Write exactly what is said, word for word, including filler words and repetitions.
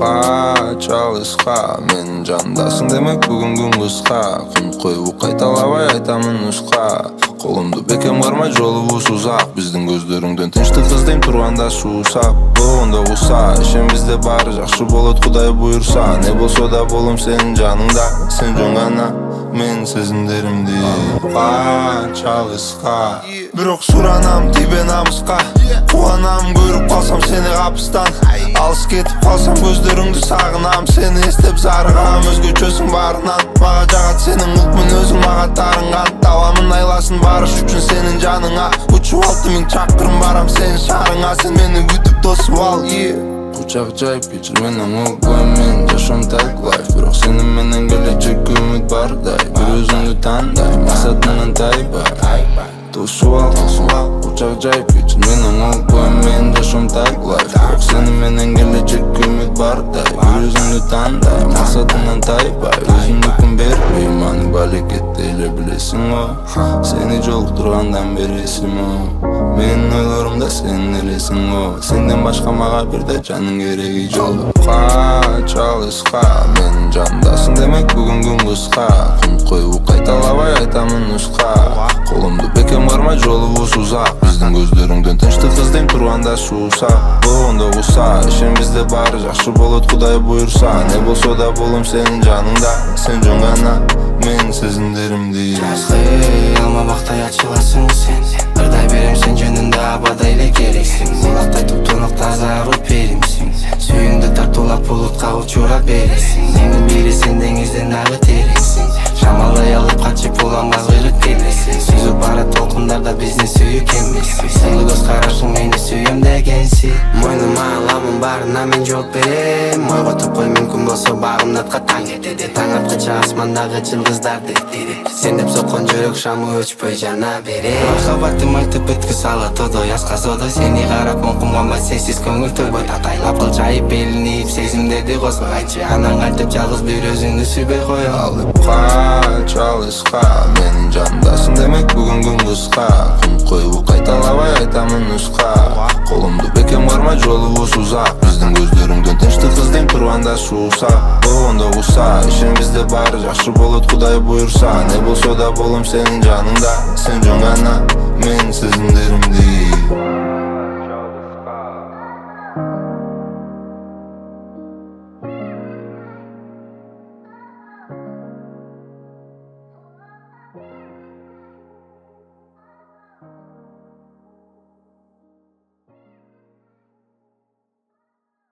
Чалышқа менің жандасың демек бүгін күн қысқа. Құн қойып қайталабай айтамын нұсқа. Қолымды бекем бармай жолы ұзақ. Біздің көздеріңден тыныштық іздейм тұрғанда суысап. Бұғында ұса ішем бізде бар жақсы болады Құдай бұйырса. Не болса да болым сенің жаныңда. Сен жөн ғана мен сезімдерімде. Чалышқа Бірақ сұранам тебе намысқа. Қуанам көріп қалсам сені қапыстан. Алыс кетіп қалсам көздеріңді сағынам. Сені естеп зарығам өзгечесің барынан. Маға жағат сенің ұлтмын өзің маға тарынған. Таламын айласын барыш үшін сенің жаныңа. Ұчып алты мен чақырым барам сен шарыңа. Сен мені күтіп тосып ал Құшақ жайып кешір менің ұлғаймен жашам тәк лайф. Бірақ сені менен келечек үміт бардай. Бір өзіңді таңдай мақсатыңнан тайбай. Тосып ал Құшақ жайып кешір менің ұлғаймен жашам тәк лайф. Бірақ сені менен келечек үміт бардай. Бір өзіңді таңдай мақсатыңнан тайбай. Өзіңді күн бербей маның балекетті еле білесің о. Сені жолықтырғандан бересің о. Менің ойларымда сен елесің о. Сенден башқа маға бірде жаның керегі жолыққа. Чалышқа менің жандасың демек бүгін күн қысқа. Құн қойып қайталабай айтамын нұсқа. Қолымды бекем бармай жолы ұзақ. Біздің көздеріңден тыныштық іздейм тұрғанда суысақ. Бұғында ұса ішем бізде бар жақсы болады Құдай бұйырса. Не болса да болым сенің жаныңда. Сен жөн ғана мен сезімдерімде. Жазғы алма бақтай açыласың сен. Бірдай берем сен жөнінде абадайлы керексің. Бұлақтай тұп-тұнық таза рух берімсің. Сүйіңді тартулап бұлытқа ұшыра бересің. Нені бересен деңізден ағы терексің. Шамалдай алып қачып оламға ғырып келесің. Сүзіп бара толқындарда бізді сүйік емессің. Сыйлы көз қарашың мені сүйем дегенсің. Мойныма аламын барына мен жол берем. Ойға тұппай мүмкін болса бағымдатқа таң етеді. Таң атқыча асмандағы жылдыздарды еттеді. Сен деп соққан жүрек шамы өчпөй жана бере. Махаббатым айтып біткі сала тодой асқа содой. Сені қарап мұқымғанба сенсіз көңіл төрбой. Татайлап қыл жайып белінейіп сезімдерді қосып. Айтшы анаң айтып жалғыз бір өзіңді сүйбей қой. Алыпқа Чалышқа менің жандасың демек бүгін күн қысқа. Құн қойып қайталабай айтамын нұсқа. Қолымды бекем бармай жолы ұзақ. Біздің көздеріңден тыныштық іздейм тұрғанда суысақ. Бұғында ұса ішем бізде бар жақсы болады Құдай бұйырса. Не болса да болым сенің жаныңда. Сен жөн ғана мен